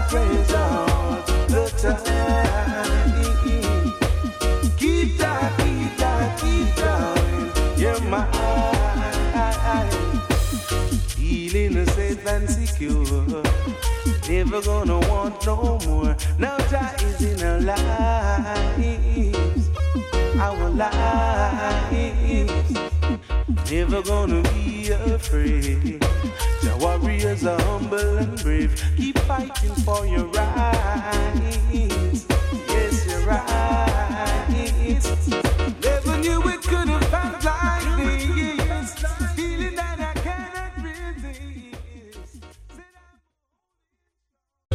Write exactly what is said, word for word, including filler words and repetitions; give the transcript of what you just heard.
praise all the time. Kita, kita, kita, you're mine. Feeling safe and secure. Never gonna want no more. Now Jah is in our lives, our lives. Never gonna be afraid. Jah warriors are humble and brave. Keep fighting for your right.